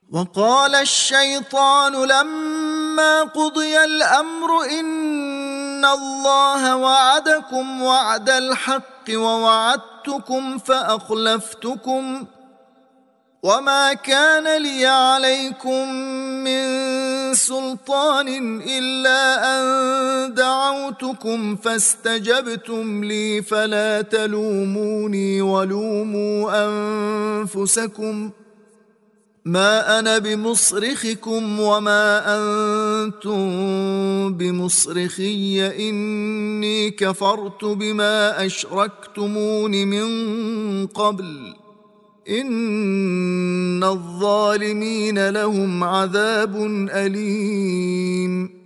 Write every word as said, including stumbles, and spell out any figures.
وقال الشيطان لما قضي الأمر إن الله وعدكم وعد الحق ووعدتكم فأخلفتكم وما كان لي عليكم من سلطان إلا أن دعوتكم فاستجبتم لي فلا تلوموني ولوموا أنفسكم ما أنا بمصرخكم وما أنتم بمصرخي إني كفرت بما أشركتمون من قبل إن الظالمين لهم عذاب أليم.